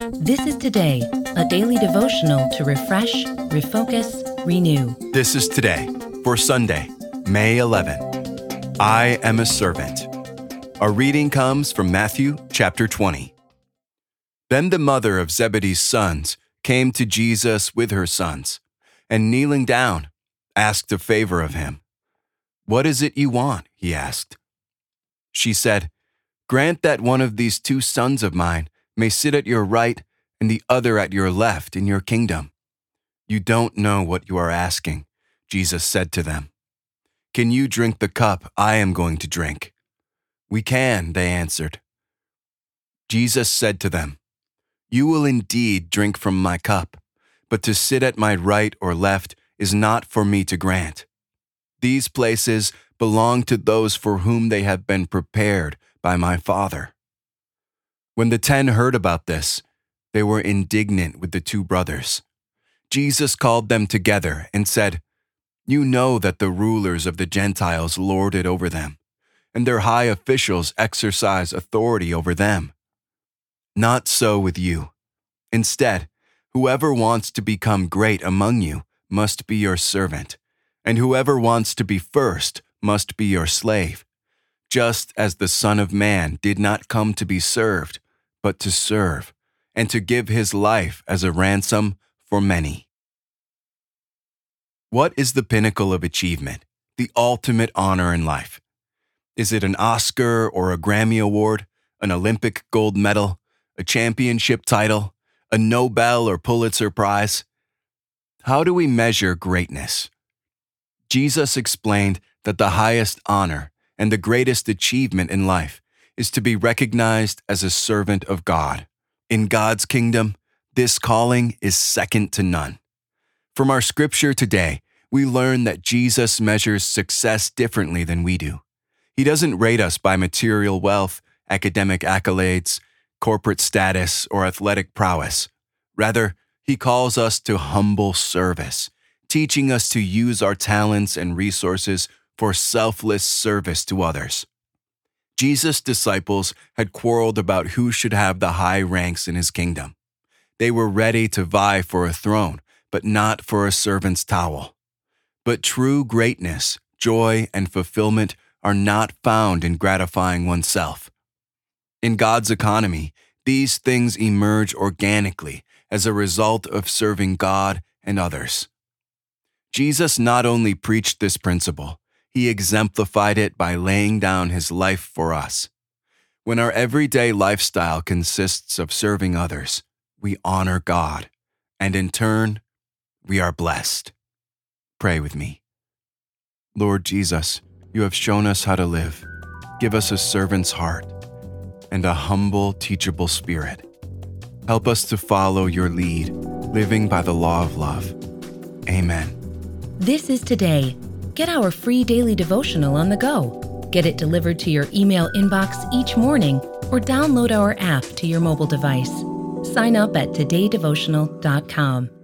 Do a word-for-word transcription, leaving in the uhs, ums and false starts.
This is Today, a daily devotional to refresh, refocus, renew. This is Today for Sunday, May eleventh. I am a servant. Our reading comes from Matthew chapter twenty. Then the mother of Zebedee's sons came to Jesus with her sons, and kneeling down, asked a favor of him. "What is it you want?" he asked. She said, "Grant that one of these two sons of mine may sit at your right and the other at your left in your kingdom." "You don't know what you are asking," Jesus said to them. "Can you drink the cup I am going to drink?" "We can," they answered. Jesus said to them, "You will indeed drink from my cup, but to sit at my right or left is not for me to grant. These places belong to those for whom they have been prepared by my Father." When the ten heard about this, they were indignant with the two brothers. Jesus called them together and said, "You know that the rulers of the Gentiles lord it over them, and their high officials exercise authority over them. Not so with you. Instead, whoever wants to become great among you must be your servant, and whoever wants to be first must be your slave, just as the Son of Man did not come to be served, but to serve, and to give his life as a ransom for many." What is the pinnacle of achievement, the ultimate honor in life? Is it an Oscar or a Grammy Award, an Olympic gold medal, a championship title, a Nobel or Pulitzer Prize? How do we measure greatness? Jesus explained that the highest honor and the greatest achievement in life is to be recognized as a servant of God. In God's kingdom, this calling is second to none. From our scripture today, we learn that Jesus measures success differently than we do. He doesn't rate us by material wealth, academic accolades, corporate status, or athletic prowess. Rather, he calls us to humble service, teaching us to use our talents and resources for selfless service to others. Jesus' disciples had quarreled about who should have the high ranks in his kingdom. They were ready to vie for a throne, but not for a servant's towel. But true greatness, joy, and fulfillment are not found in gratifying oneself. In God's economy, these things emerge organically as a result of serving God and others. Jesus not only preached this principle, he exemplified it by laying down his life for us. When our everyday lifestyle consists of serving others, we honor God, and in turn, we are blessed. Pray with me. Lord Jesus, you have shown us how to live. Give us a servant's heart and a humble, teachable spirit. Help us to follow your lead, living by the law of love. Amen. This is Today. Get our free daily devotional on the go. Get it delivered to your email inbox each morning or download our app to your mobile device. Sign up at today devotional dot com.